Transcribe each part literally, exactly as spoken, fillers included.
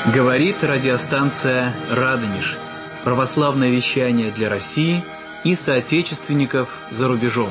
Говорит радиостанция «Радонеж». Православное вещание для России и соотечественников за рубежом.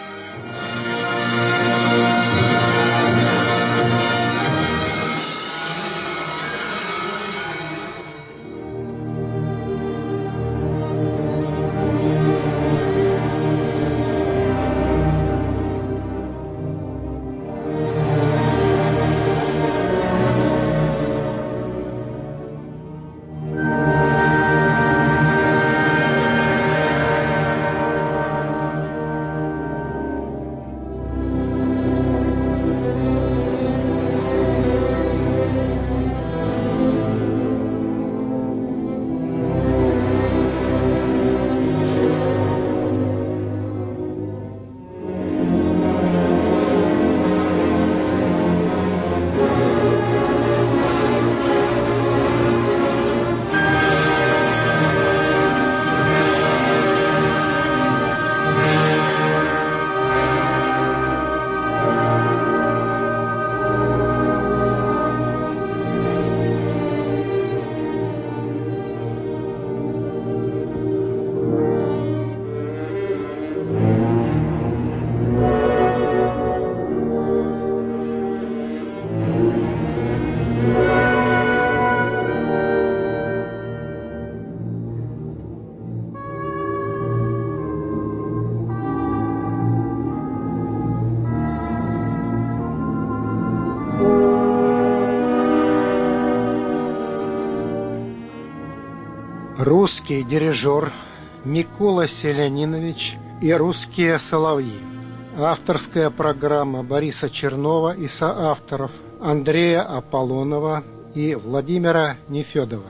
Русский дирижер Микола Селянинович и русские соловьи. Авторская программа Бориса Чернова и соавторов Андрея Аполлонова и Владимира Нефедова.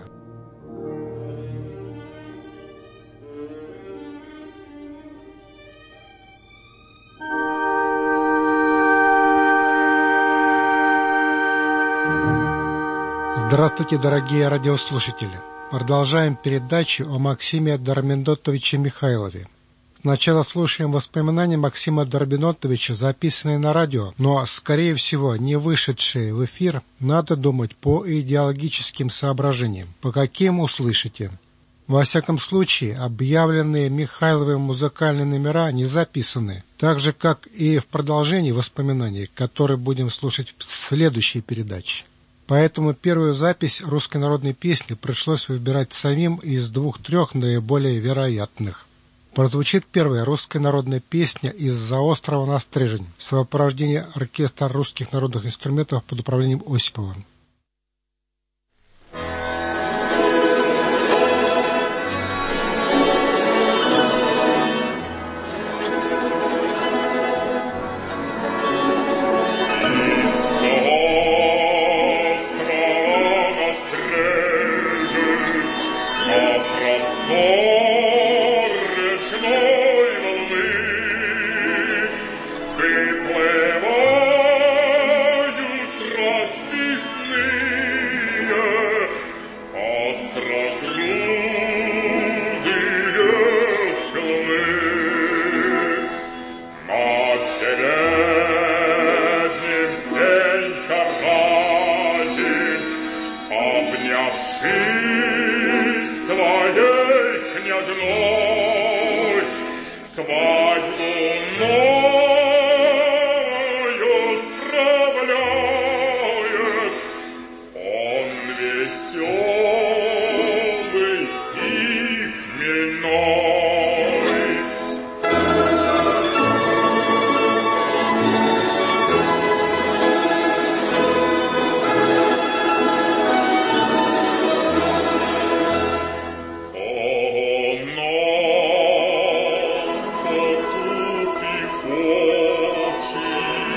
Здравствуйте, дорогие радиослушатели! Продолжаем передачу о Максиме Дорбенотовиче Михайлове. Сначала слушаем воспоминания Максима Дорбенотовича, записанные на радио, но, скорее всего, не вышедшие в эфир, надо думать, по идеологическим соображениям. По каким — услышите. Во всяком случае, объявленные Михайловым музыкальные номера не записаны, так же, как и в продолжении воспоминаний, которые будем слушать в следующей передаче. Поэтому первую запись русской народной песни пришлось выбирать самим из двух-трех наиболее вероятных. Прозвучит первая русская народная песня «Из-за острова на Стрежень» в сопровождении оркестра русских народных инструментов под управлением Осипова.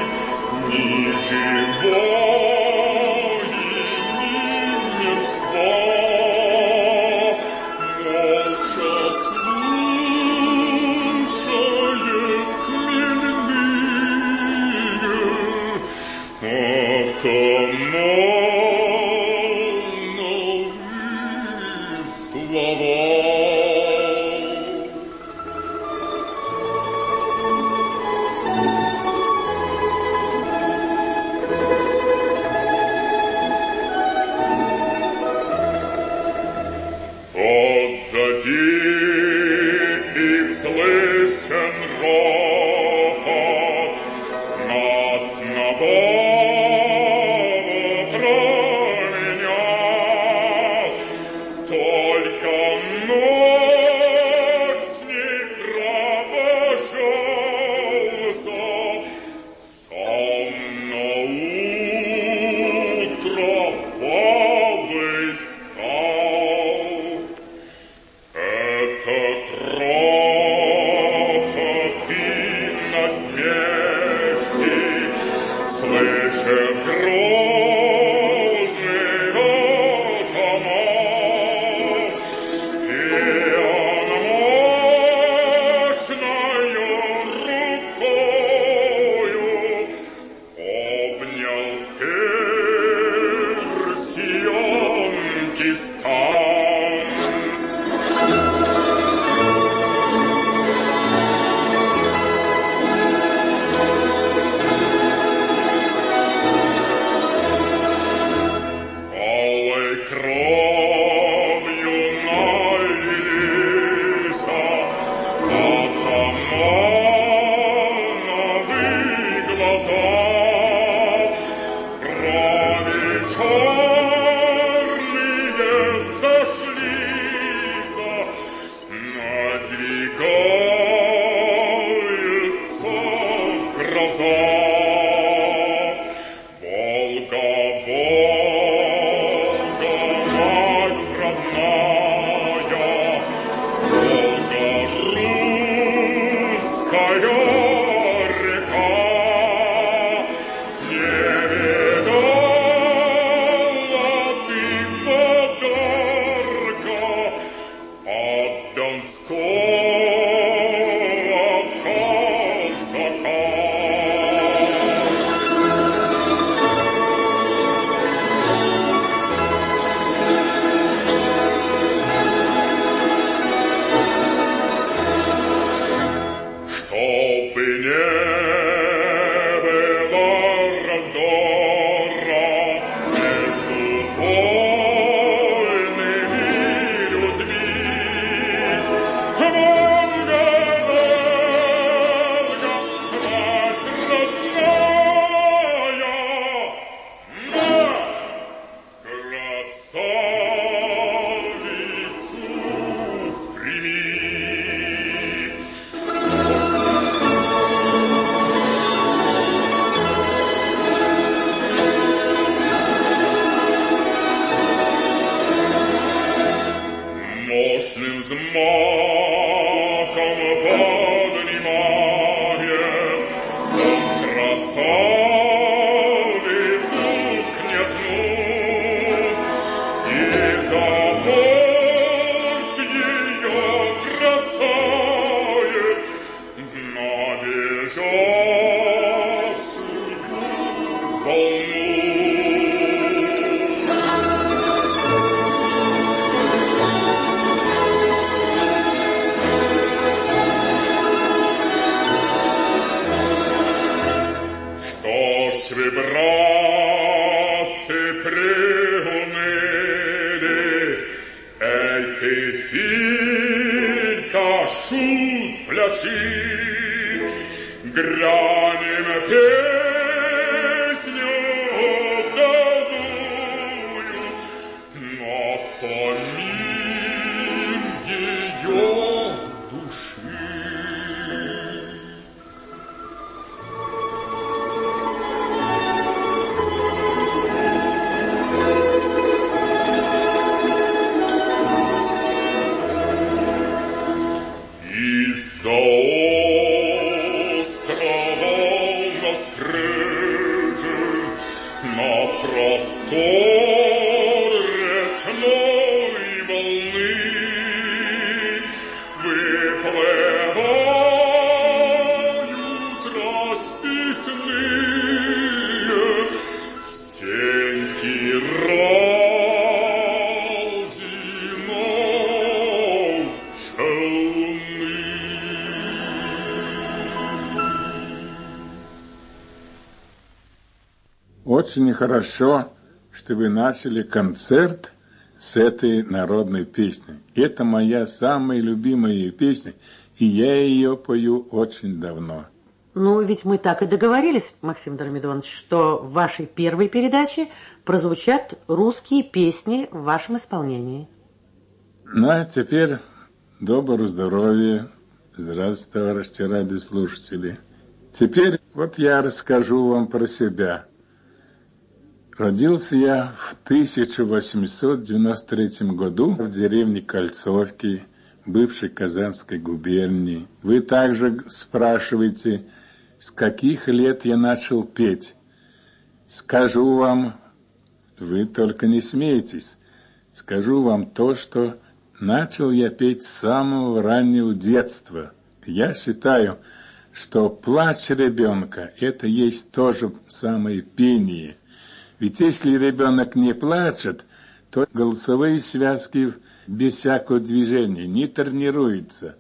Живой и не мертвой. их слышен ропот, нас нового променял, только ночь не провожался, сам на утро обыскал. Этот ропот и насмешки слышит грозный атаман, и он мощною рукою обнял персионский стан. Алой кровью налились атамановы глаза, брови черные сошлись, надвигается гроза. Волга, Волга, мать родная, Волга, русская река, не видала ты подарка от донского казака. Чтобы не было раздора между вольными людьми, Волга, Волга, мать родная, на красавицу прими. Мощным взмахом поднимает он красавицу княжну и за борт ее бросает на бежавшую волну. Что ж вы, братцы, приуныли, эй ты, Филька, шут пляши, гранем песню давную, напомин ее души. Из-за острова настрижен на простор речной волны выплывают расписные стенки разиной челны. Очень хорошо, что вы начали концерт с этой народной песней. Это моя самая любимая песня, и я ее пою очень давно. Ну, ведь мы так и договорились, Максим Дормидонович, что в вашей первой передаче прозвучат русские песни в вашем исполнении. Ну, а теперь доброго здоровья. Здравствуйте, товарищи радиослушатели. Теперь вот я расскажу вам про себя. Родился я в тысяча восемьсот девяносто третьем году в деревне Кольцовки, бывшей Казанской губернии. Вы также спрашиваете, с каких лет я начал петь. Скажу вам, вы только не смейтесь, скажу вам то, что начал я петь с самого раннего детства. Я считаю, что плач ребенка – это есть тоже самое пение. Ведь если ребенок не плачет, то голосовые связки без всякого движения не тренируются.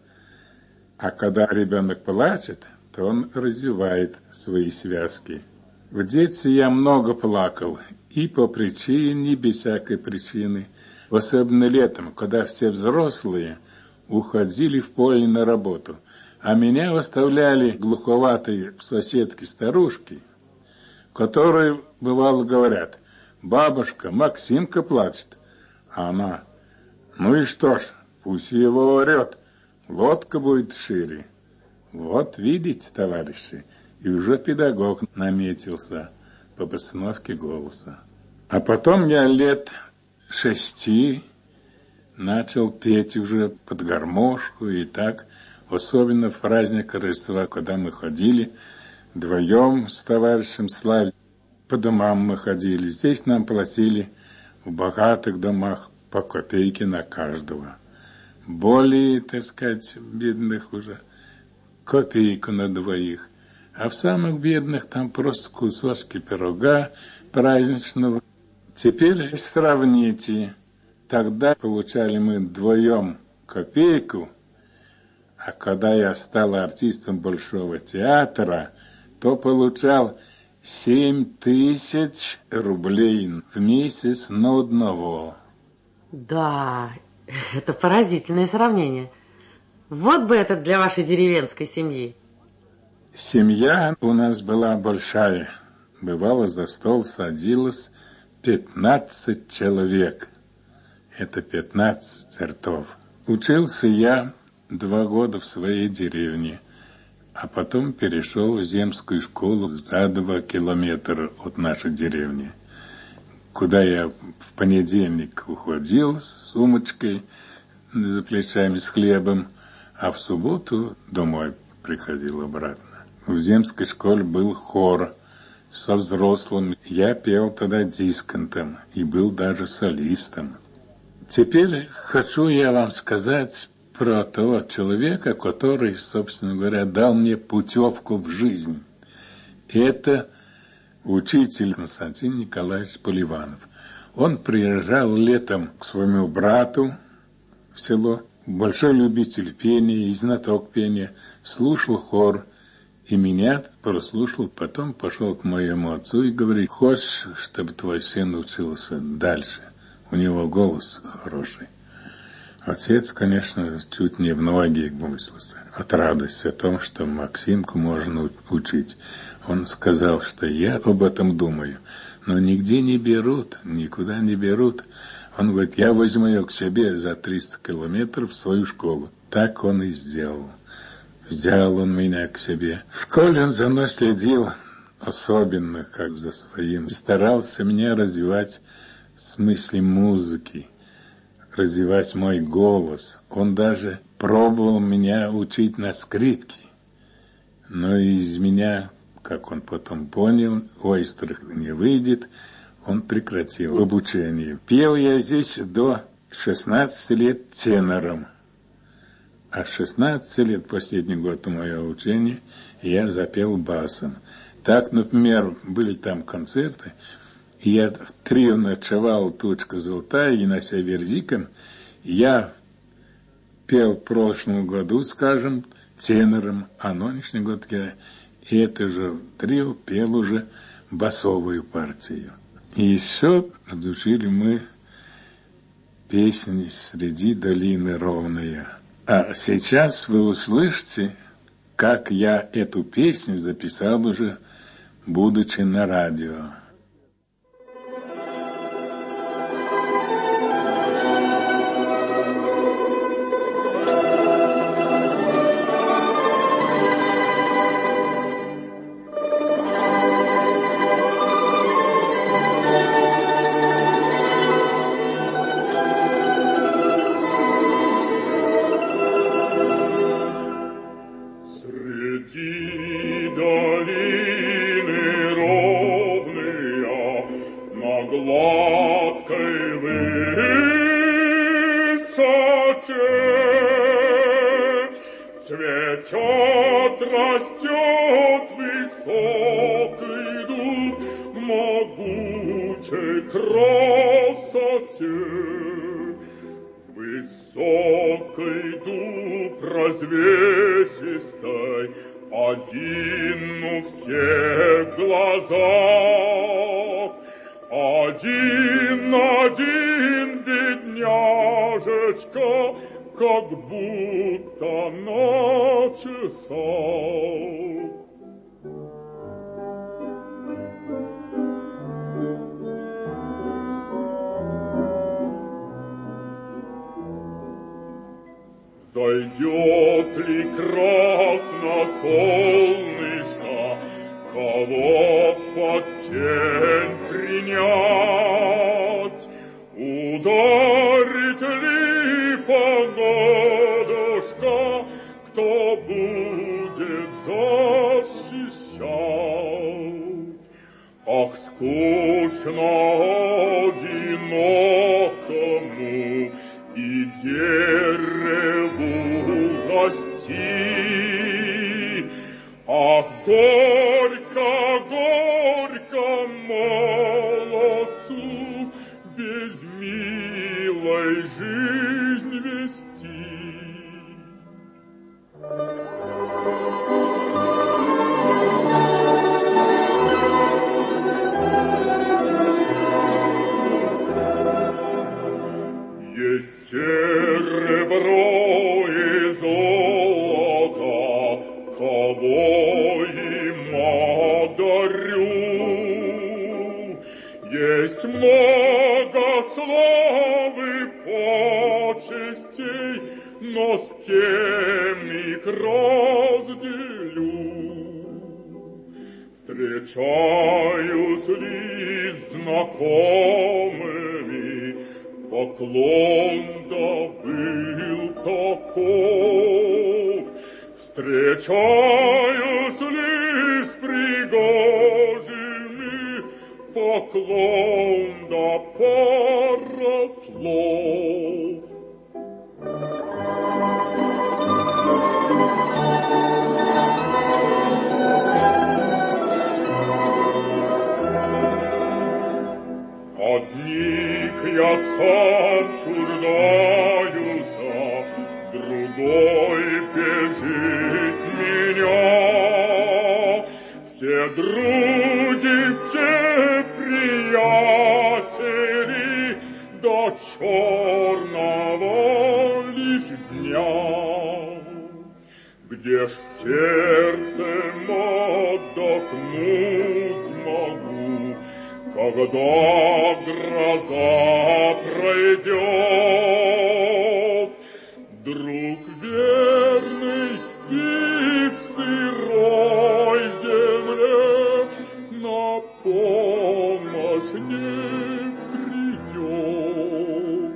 А когда ребенок плачет, то он развивает свои связки. В детстве я много плакал, и по причине, и без всякой причины. Особенно летом, когда все взрослые уходили в поле на работу, а меня оставляли глуховатые соседки-старушки, которые, бывало, говорят: «Бабушка, Максимка плачет». А она: «Ну и что ж, пусть его орет, лодка будет шире». Вот видите, товарищи, и уже педагог наметился по постановке голоса. А потом я лет шести начал петь уже под гармошку и так, особенно в праздник Рождества, когда мы ходили вдвоем с товарищем Славой. По домам мы ходили. Здесь нам платили в богатых домах по копейке на каждого. Более, так сказать, бедных уже копейку на двоих. А в самых бедных там просто кусочки пирога праздничного. Теперь сравните. Тогда получали мы вдвоем копейку, а когда я стал артистом Большого театра, то получал семь тысяч рублей в месяц на одного. Да, это поразительное сравнение. Вот бы это для вашей деревенской семьи. Семья у нас была большая. Бывало, за стол садилось пятнадцать человек. Это пятнадцать ртов. Учился я два года в своей деревне, а потом перешел в земскую школу за два километра от нашей деревни, куда я в понедельник уходил с сумочкой за плечами с хлебом, а в субботу домой приходил обратно. В земской школе был хор со взрослым. Я пел тогда дисконтом и был даже солистом. Теперь хочу я вам сказать про того человека, который, собственно говоря, дал мне путевку в жизнь. Это учитель Константин Николаевич Поливанов. Он приезжал летом к своему брату в село, большой любитель пения и знаток пения, слушал хор, и меня прослушал, потом пошел к моему отцу и говорит: «Хочешь, чтобы твой сын учился дальше? У него голос хороший». Отец, конечно, чуть не в ноги бросился от радости о том, что Максимку можно учить. Он сказал, что я об этом думаю, но нигде не берут, никуда не берут. Он говорит: я возьму ее к себе за триста километров в свою школу. Так он и сделал. Взял он меня к себе. В школе он за мной следил особенно, как за своим. Старался меня развивать в смысле музыки, развивать мой голос. Он даже пробовал меня учить на скрипке. Но из меня, как он потом понял, ойстрых не выйдет, он прекратил обучение. Пел я здесь до шестнадцати лет тенором. А с шестнадцати лет, последний год у моего учения, я запел басом. Так, например, были там концерты, и я в трио ночевал «Тучка золотая» и «На север диком». Я пел в прошлом году, скажем, тенором, а нынешний год я это же трио пел уже басовую партию. И еще разучили мы песни среди долины ровные. А сейчас вы услышите, как я эту песню записал уже, будучи на радио. Цветет, растет высокий дуб в могучей красоте. Высокий дуб развесистой, один у всех глазах. Один, один, бедняжечка, как будто на часах. Зайдет ли красно солнышко, кого под тень принять? Ударит ли погодушка, кто будет защищать? Ах, скучно одинокому и дереву расти. Ах, горько, горько молодцу без милой жизнь вести. Есть серебро и золото, кого им одарю. Есть много славы, почестей, но с кем их разделю? Встречаюсь ли с знакомыми, поклон добыл таков. Встречаюсь ли с пригожими, поклон да пара слов. Одних я сам чуждаюсь, другой бежит меня. Все други, все приятели до черного лишь дня. Где ж сердцем отдохнуть могу, когда гроза пройдет? Друг верный спит в сырой земле, на помощь не придет.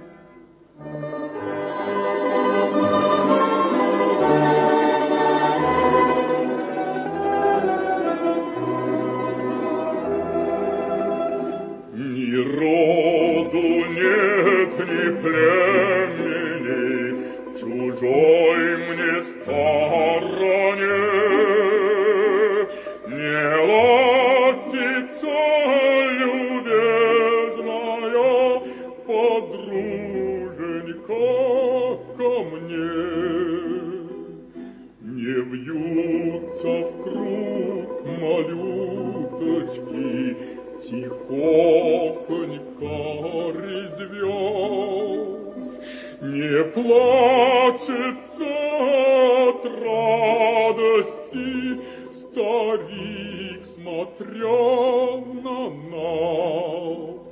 Ни роду нет, ни племени в чужой мне стороне. Не ластится любезная подруженька ко мне. Не вьются в круг малюточки, тихохонько резвят. не плачется от радости старик, смотря на нас.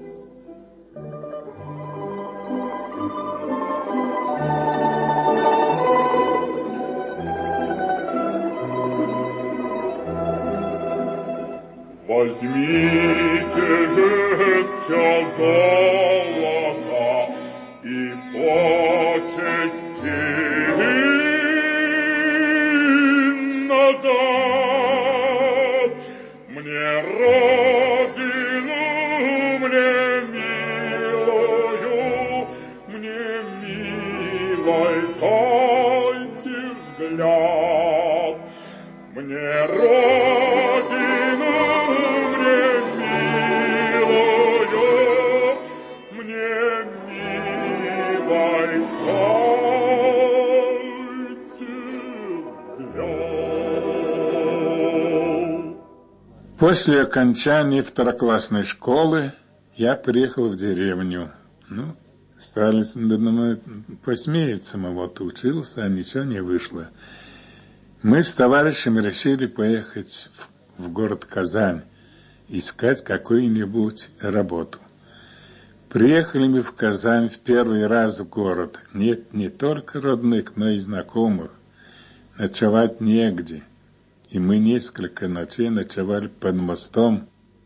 Возьмите же все золото и почести назад. Мне родину, мне милую, мне милой дайте взгляд. Мне родину, мне милую, мне милой дайте взгляд. После окончания второклассной школы я приехал в деревню. Ну, стали думаю, посмеяться, мы вот учился, а ничего не вышло. Мы с товарищами решили поехать в, в город Казань, искать какую-нибудь работу. Приехали мы в Казань в первый раз в город. Нет не только родных, но и знакомых. Ночевать негде. И мы несколько ночей ночевали под мостом.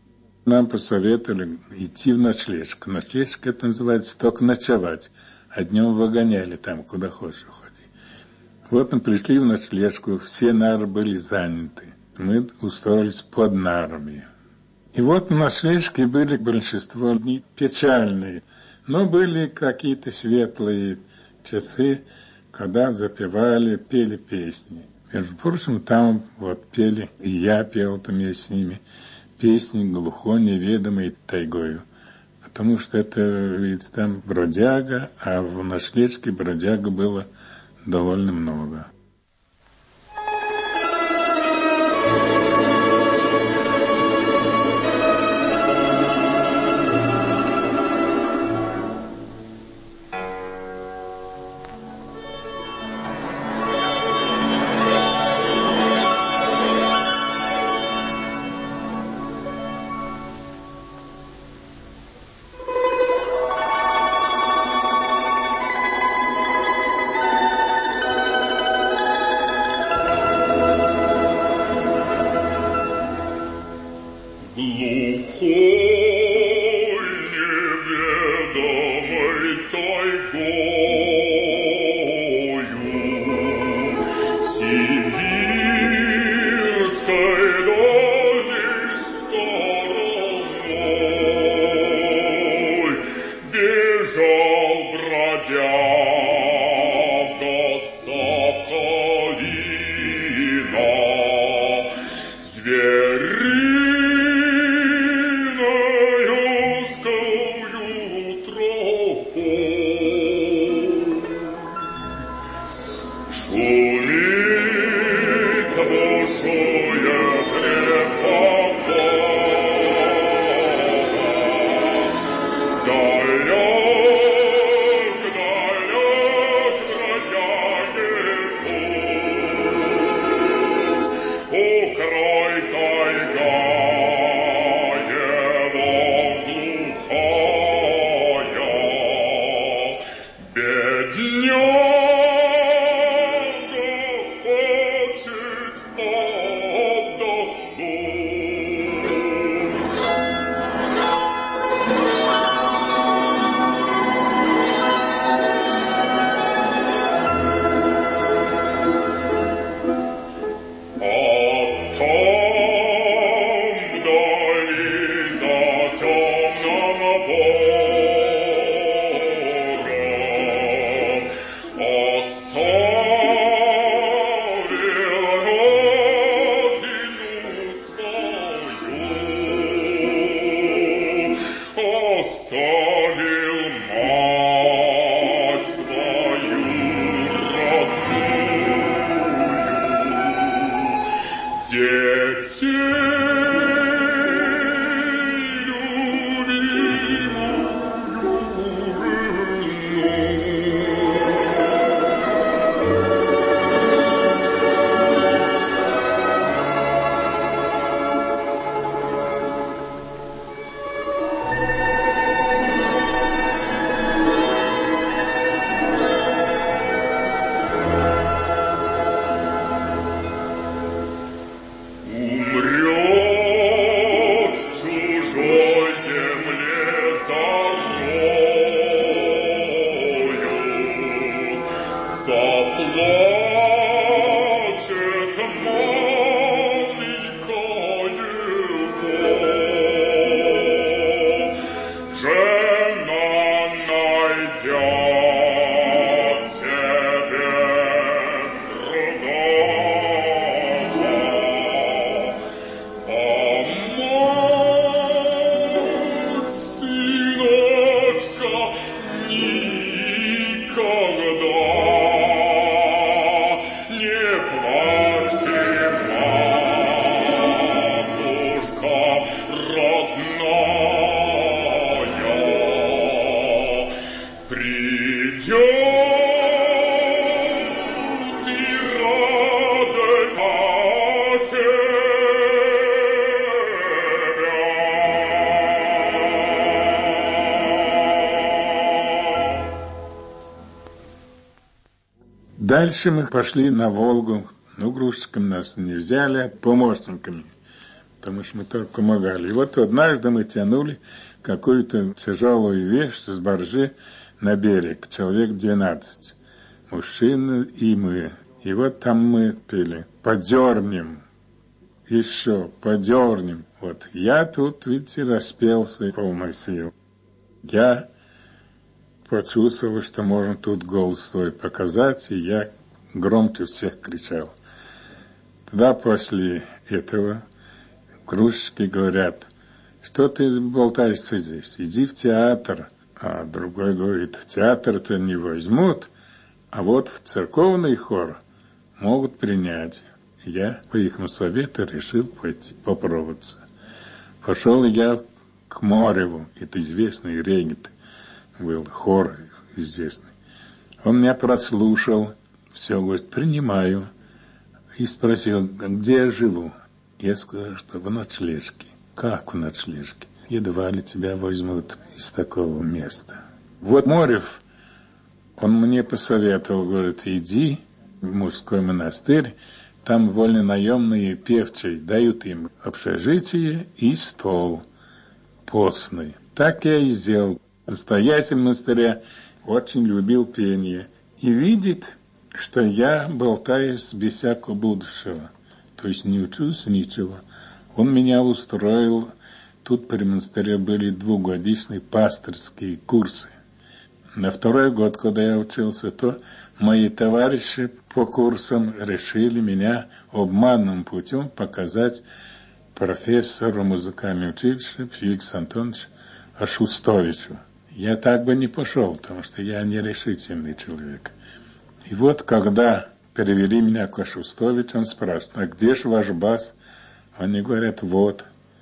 Нам посоветовали идти в ночлежку. Ночлежка это называется только ночевать. А днем выгоняли там, куда хочешь уходи. Вот мы пришли в ночлежку, все нары были заняты. Мы устроились под нарами. И вот в ночлежке были большинство дней печальные, но были какие-то светлые часы, когда запевали, пели песни. Между прочим, там вот пели, и я пел вместе с ними, песни глухо неведомой тайгою. Потому что это, ведь там бродяга, а в ночлежке бродяга было довольно много. Далек, далек Дальше мы пошли на Волгу, но грузчиками нас не взяли, помощниками, потому что мы только помогали. И вот однажды мы тянули какую-то тяжелую вещь с баржи на берег, человек двенадцать, мужчины и мы. И вот там мы пели «Подернем», еще «Подернем». Вот я тут, видите, распелся полной силы. Я почувствовал, что можно тут голос свой показать, и я громче всех кричал. Тогда после этого грузчики говорят: что ты болтаешься здесь, иди в театр. А другой говорит: в театр-то не возьмут, а вот в церковный хор могут принять. Я по их совету решил пойти попробоваться. Пошел я к Мореву, это известный регент был, хор известный. Он меня прослушал, все, говорит, принимаю. И спросил, где я живу. Я сказал, что в ночлежке. Как в ночлежке? Едва ли тебя возьмут из такого места. Вот Морев, он мне посоветовал, говорит, иди в мужской монастырь, там вольнонаемные певчие дают им общежитие и стол постный. Так я и сделал. Настоятель монастыря очень любил пение и видит, что я болтаюсь без всякого будущего, то есть не учусь ничего. Он меня устроил, тут при монастыре были двухгодичные пастырские курсы. На второй год, когда я учился, то мои товарищи по курсам решили меня обманным путем показать профессору музыкального училища Феликсу Антоновичу Ашустовичу. Я так бы не пошел, потому что я нерешительный человек. И вот, когда перевели меня к Ашустовичу, он спрашивает, а где же ваш бас? Они говорят, вот.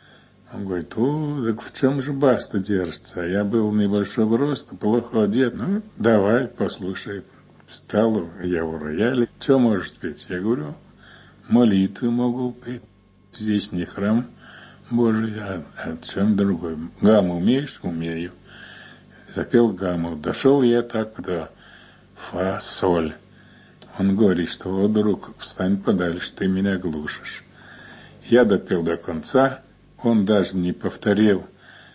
Он говорит, о, так в чем же бас-то держится? А я был небольшого роста, плохо одет. Ну, давай, послушай. Встал я в рояле. Что можешь петь? Я говорю, молитвы могу петь. Здесь не храм Божий, а о чем другой. Гамму умеешь? Умею. Запел гамму. Дошел я так до фа, соль. Он говорит, что вот, друг, встань подальше, ты меня глушишь. Я допел до конца. Он даже не повторил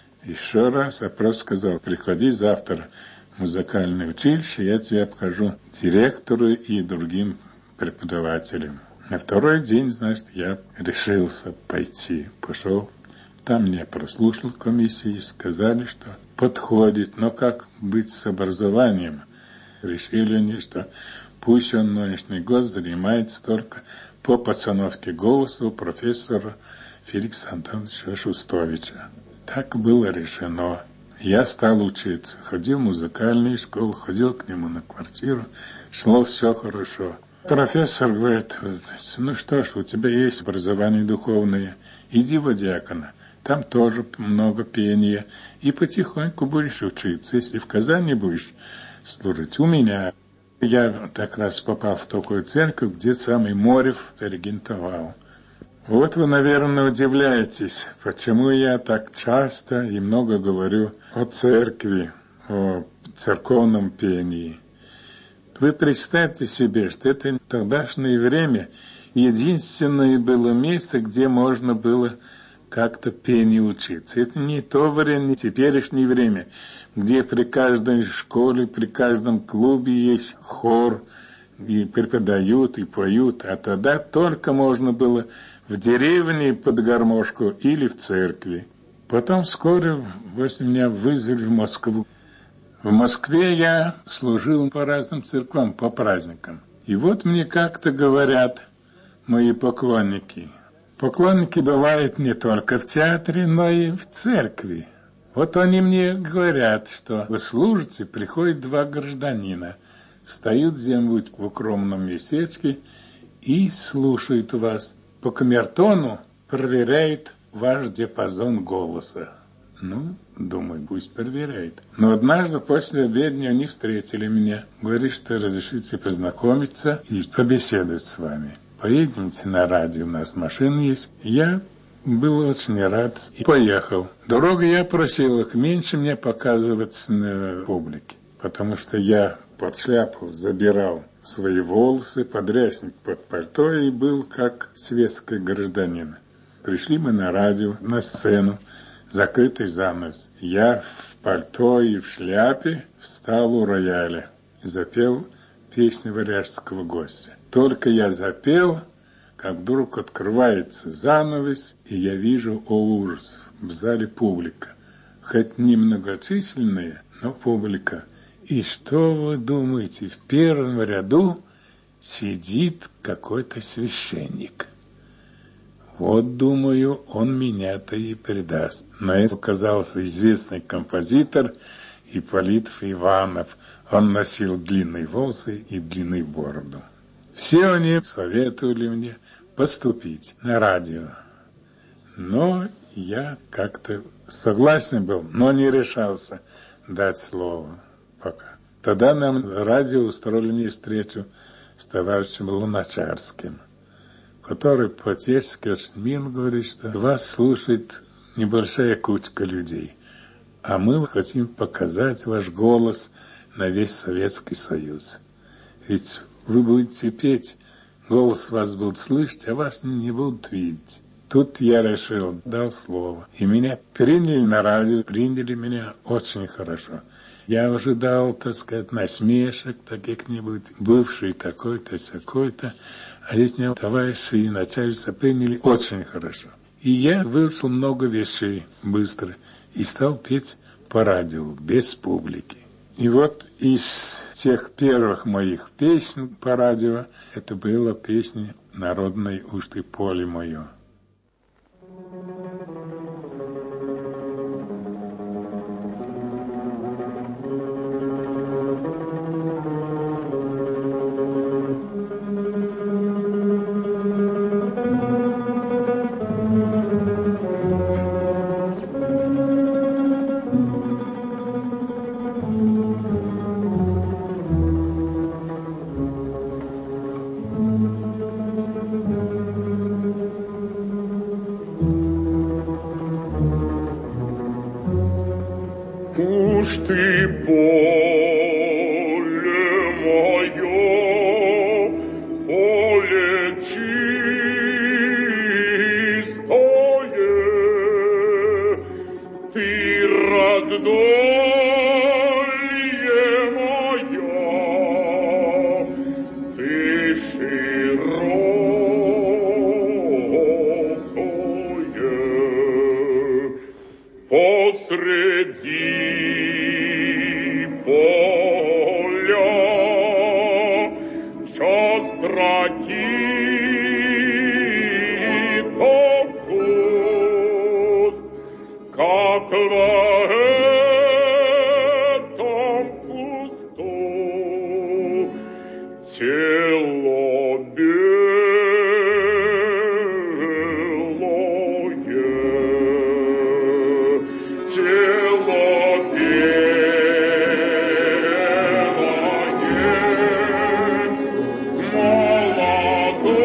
еще раз, а просто сказал, приходи завтра в музыкальное училище, я тебя покажу директору и другим преподавателям. На второй день, значит, я решился пойти. Пошел. Там меня прослушал комиссии и сказали, что подходит. Но как быть с образованием? Решили они, что пусть он нынешний год занимается только по постановке голоса у профессора Феликса Антоновича Шустовича. Так было решено. Я стал учиться. Ходил в музыкальную школу, ходил к нему на квартиру. Шло все хорошо. Профессор говорит, ну что ж, у тебя есть образование духовное, иди в диакона. Там тоже много пения. И потихоньку будешь учиться, если в Казани будешь служить. У меня. Я так раз попал в такую церковь, где самый Морев регентовал. Вот вы, наверное, удивляетесь, почему я так часто и много говорю о церкви, о церковном пении. Вы представьте себе, что это в тогдашнее время единственное было место, где можно было как-то пению учиться. Это не то время, не теперешнее время, где при каждой школе, при каждом клубе есть хор, и преподают, и поют. А тогда только можно было в деревне под гармошку или в церкви. Потом вскоре после меня вызвали в Москву. В Москве я служил по разным церквам, по праздникам. И вот мне как-то говорят мои поклонники. Поклонники бывают не только в театре, но и в церкви. Вот они мне говорят, что вы служите, приходят два гражданина, встают где-нибудь в укромном местечке и слушают вас. По камертону проверяет ваш диапазон голоса. Ну, думаю, пусть проверяет. Но однажды после обедни они встретили меня. Говорит, что разрешите познакомиться и побеседовать с вами. Поедемте на радио, у нас машина есть. Я был очень рад и поехал. Дорогу я просил их меньше мне показываться на публике, потому что я под шляпу забирал свои волосы, подрясник под пальто и был как светский гражданин. Пришли мы на радио, на сцену, закрытый занавес. Я в пальто и в шляпе встал у рояля и запел песню варяжского гостя. Только я запел, как вдруг открывается занавес, и я вижу, о ужас, в зале публика. Хоть немногочисленная, но публика. И что вы думаете, в первом ряду сидит какой-то священник. Вот, думаю, он меня-то и предаст. Но это оказался известный композитор Ипполитов Иванов. Он носил длинные волосы и длинную бороду. Все они советовали мне поступить на радио. Но я как-то согласен был, но не решался дать слово пока. Тогда нам радио устроили мне встречу с товарищем Луначарским, который по-отечески очень мило говорит, что вас слушает небольшая кучка людей, а мы хотим показать ваш голос на весь Советский Союз. Ведь вы будете петь, голос вас будут слышать, а вас не будут видеть. Тут я решил, дал слово. И меня приняли на радио, приняли меня очень хорошо. Я ожидал, так сказать, насмешек таких-нибудь, бывший такой-то, сякой-то. А здесь меня товарищи и начальство приняли очень хорошо. И я выучил много вещей быстро и стал петь по радио, без публики. И вот из тех первых моих песен по радио, это была песня народной «Уж ты поле мое». Уж ты поле мое, поле чистое, ты раздолье мое, ты широкое, посреди поля час ракитов куст, как в этом кусту тело белое, тело молодое.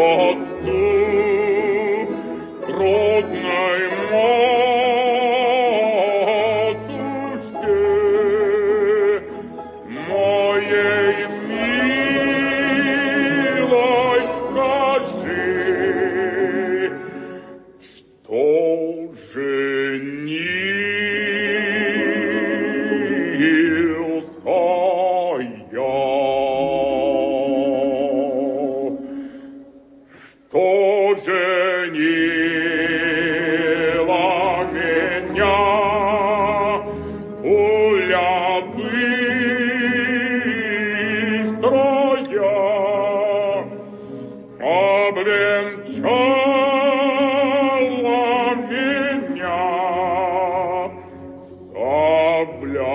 отцу родной матушке моей милой скажи, что женился я, что женила меня пуля быстрая, обвенчала меня сабля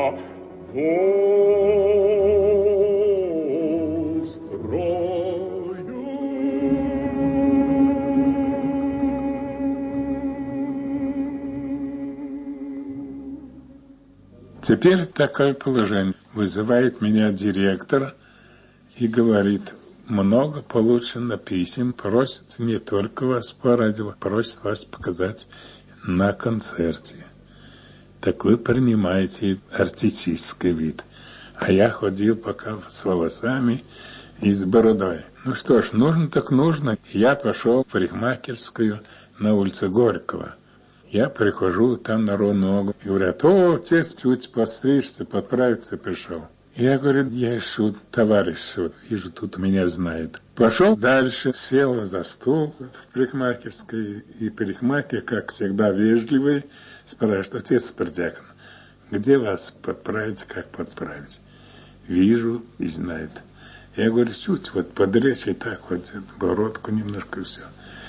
Теперь такое положение. Вызывает меня директор и говорит: много получено писем, просит не только вас по радио, просит вас показать на концерте. Так вы принимаете артистический вид. А я ходил пока с волосами и с бородой. Ну что ж, нужно так нужно. Я пошел в парикмахерскую на улице Горького. Я прихожу, там народ ногу. И говорят: о, отец, чуть постричься, подправиться пришел. Я говорю: я шут, товарищ шут, вижу, тут меня знает. Пошел дальше, сел за стол в парикмахерской, и парикмахер, как всегда, вежливый, спрашивает: отец Спиртякин, где вас подправить, как подправить? Вижу и знает. Я говорю: чуть вот подречь и так вот, бородку немножко и все.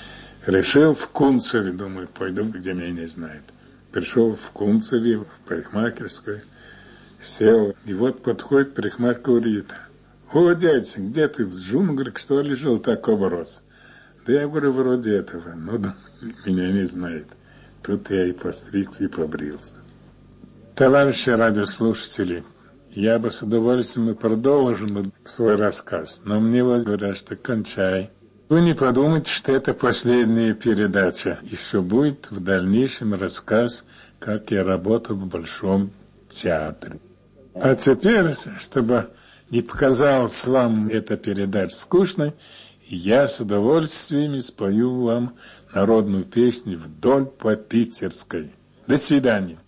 Решил в Кунцеве, думаю, пойду, где меня не знает. Пришел в Кунцеве, в парикмахерскую, сел, и вот подходит парикмахер, говорит: о, дядя, где ты, в джунглях, что ли, жил, так оборос? Да я говорю: вроде этого, но думаю, меня не знает. Тут я и постригся, и побрился. Товарищи радиослушатели, я бы с удовольствием и продолжил свой рассказ, но мне вот говорят, что кончай. Вы не подумайте, что это последняя передача. Еще будет в дальнейшем рассказ, как я работал в Большом театре. А теперь, чтобы не показалась вам эта передача скучной, я с удовольствием спою вам народную песню «Вдоль по Питерской». До свидания.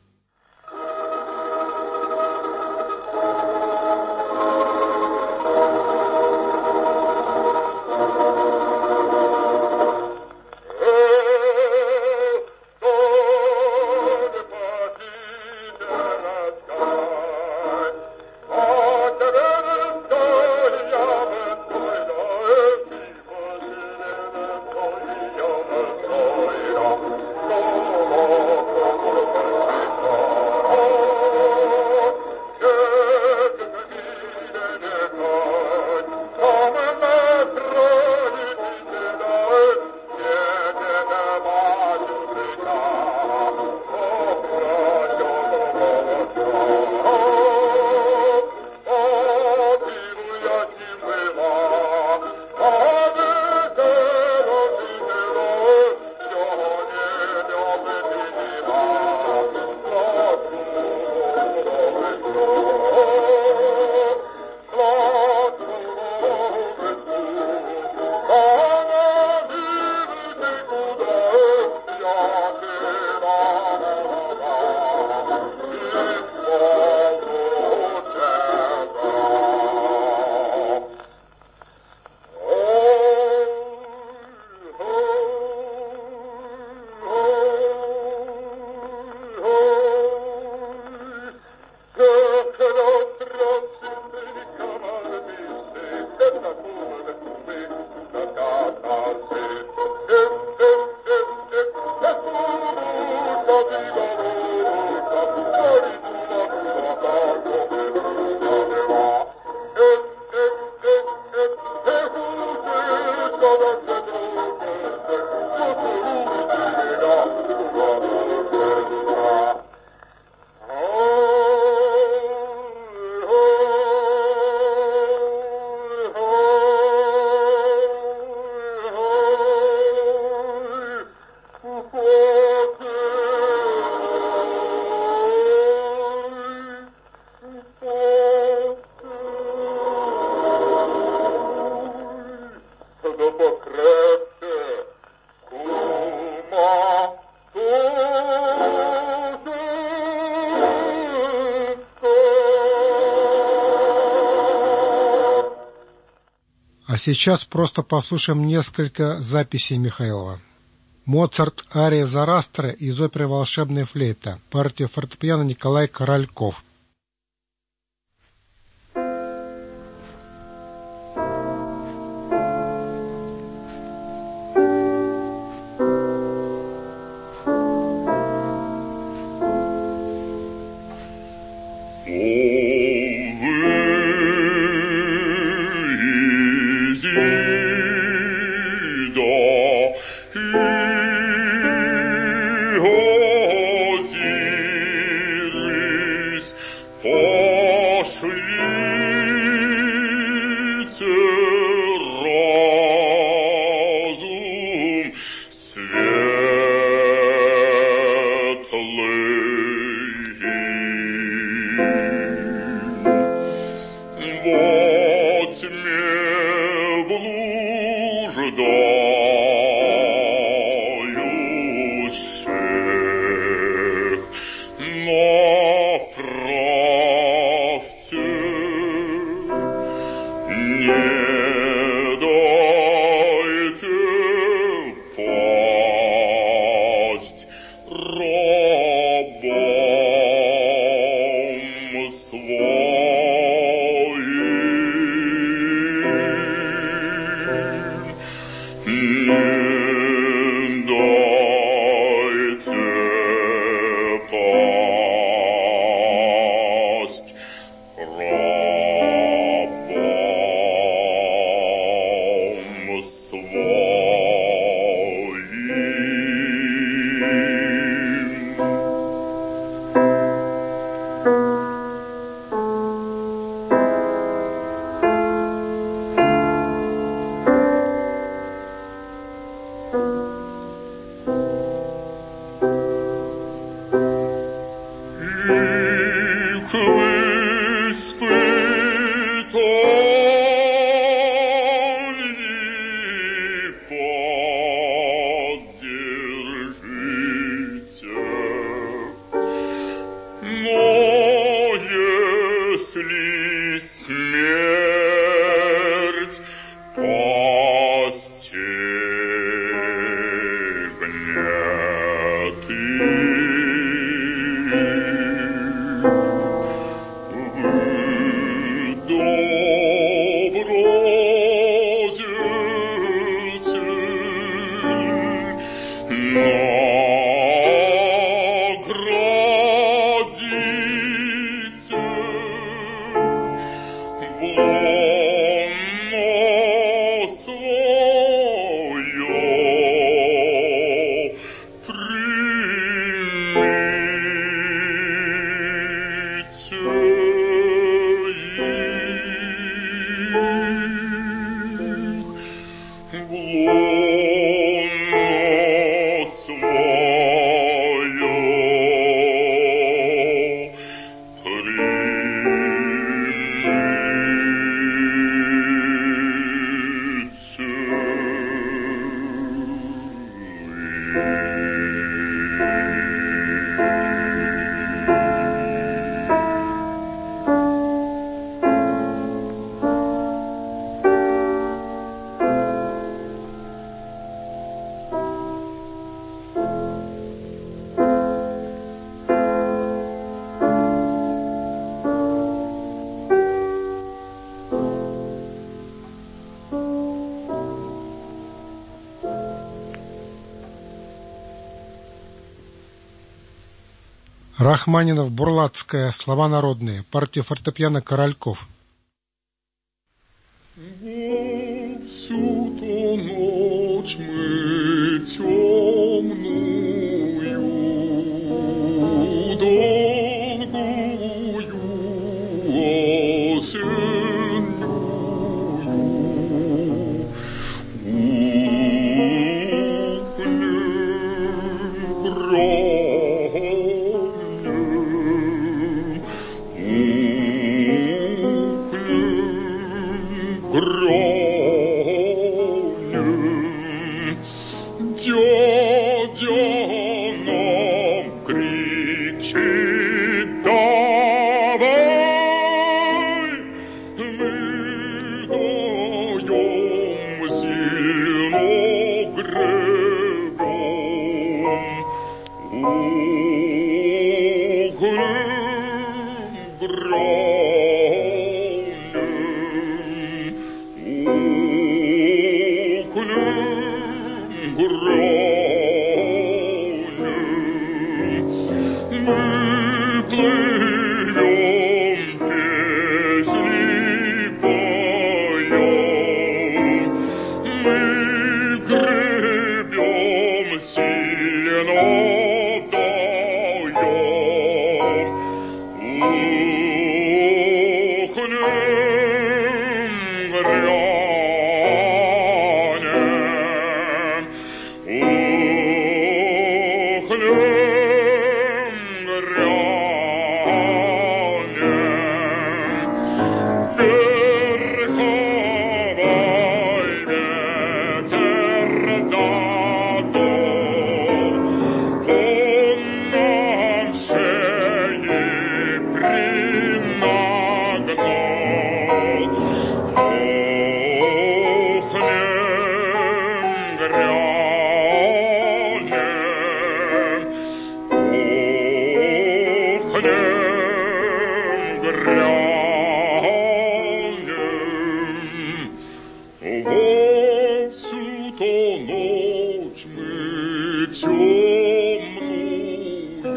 Oh, да покрепче, кума, А сейчас просто послушаем несколько записей Михайлова. Моцарт, ария Зарастра из оперы «Волшебная флейта», партия фортепиано Николай Корольков. Рахманинов, Бурлацкая, слова народные, партия фортепиано Корольков. Всю ту ночь мы темную, долгую, осеннюю, ухли, громле, Дядя нам кричит, давай, мы даем сильно гребем, углем гранем, углем гранем. Мы плывем, песни поем, мы гребем, сильно даем, ухнем, грянем, ухнем, грянем. Верховой ветер задул, он нам шеи принагнал. Ухнем, грянем, ухнем, грянем. Во всю ту ночь мы темную,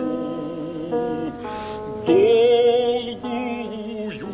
долгую,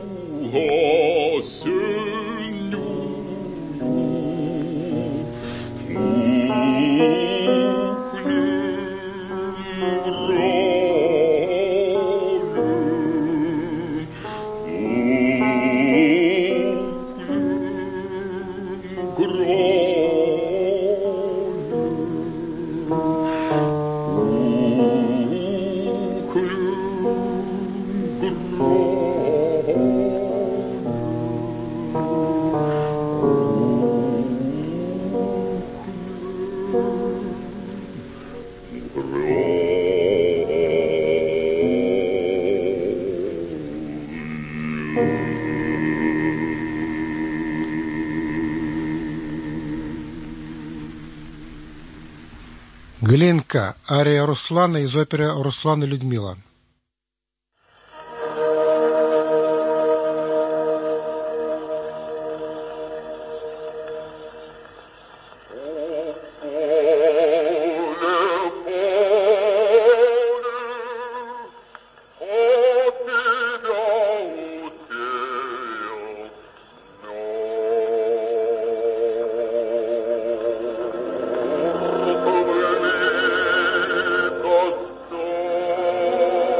Глинка. Ария Руслана из оперы «Руслан и Людмила». Oh,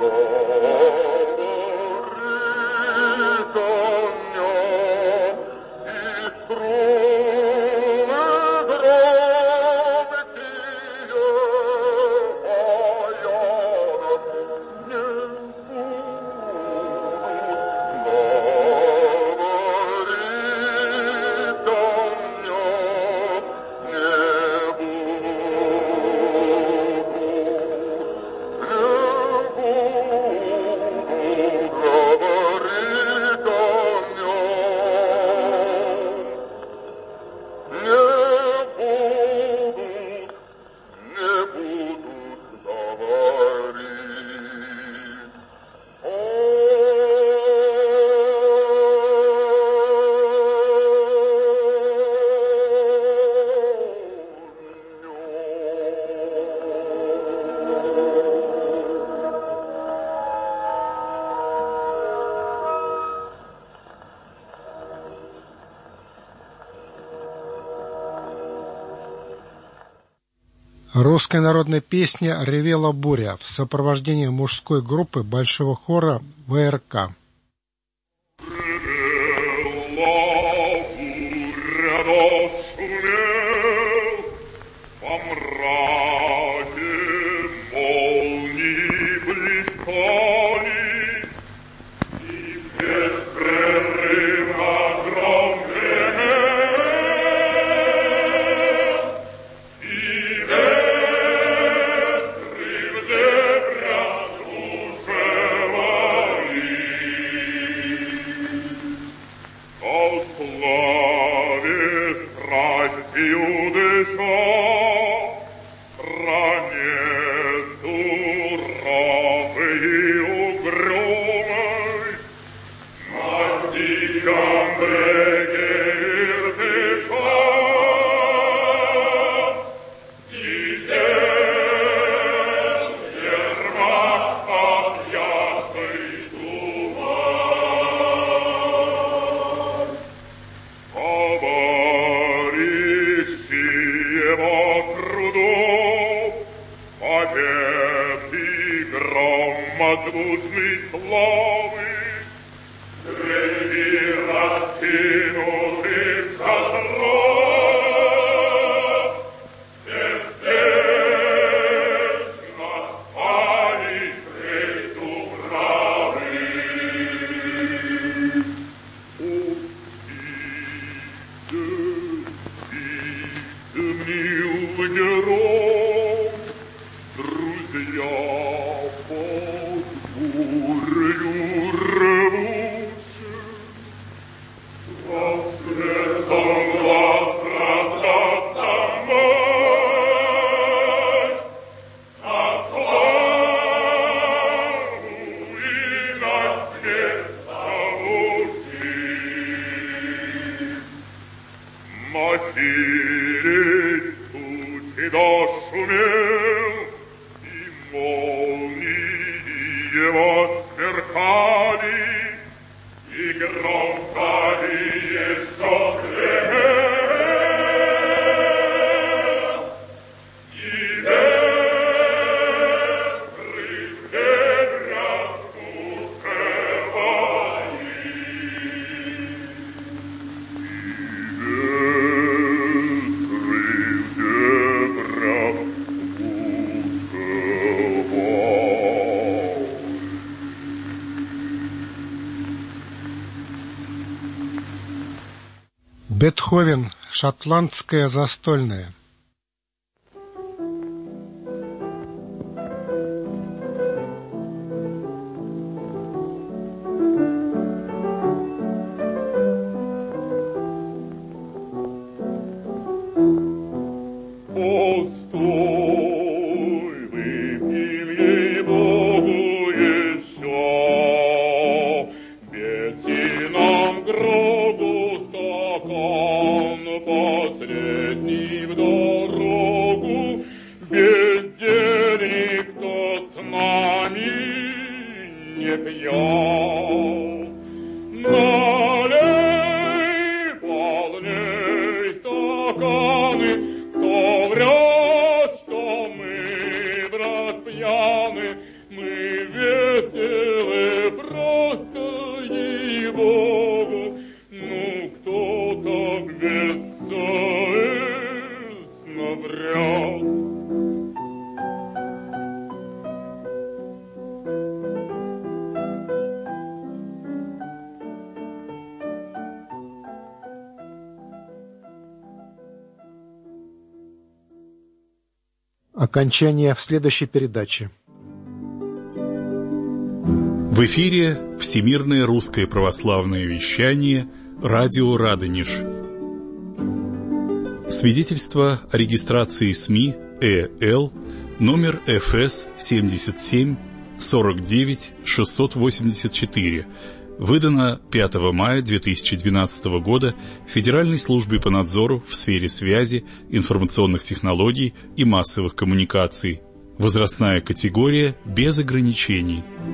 Русской народной песни «Ревела буря» в сопровождении мужской группы большого хора вэ эр ка. Бетховен. Шотландская застольная. Мы Окончание в следующей передаче. В эфире Всемирное русское православное вещание, радио Радонеж. Свидетельство о регистрации СМИ ЭЛ номер эф эс семьдесят семь сорок девять шестьсот восемьдесят четыре, выдано пятого мая две тысячи двенадцатого года Федеральной службой по надзору в сфере связи, информационных технологий и массовых коммуникаций. Возрастная категория без ограничений.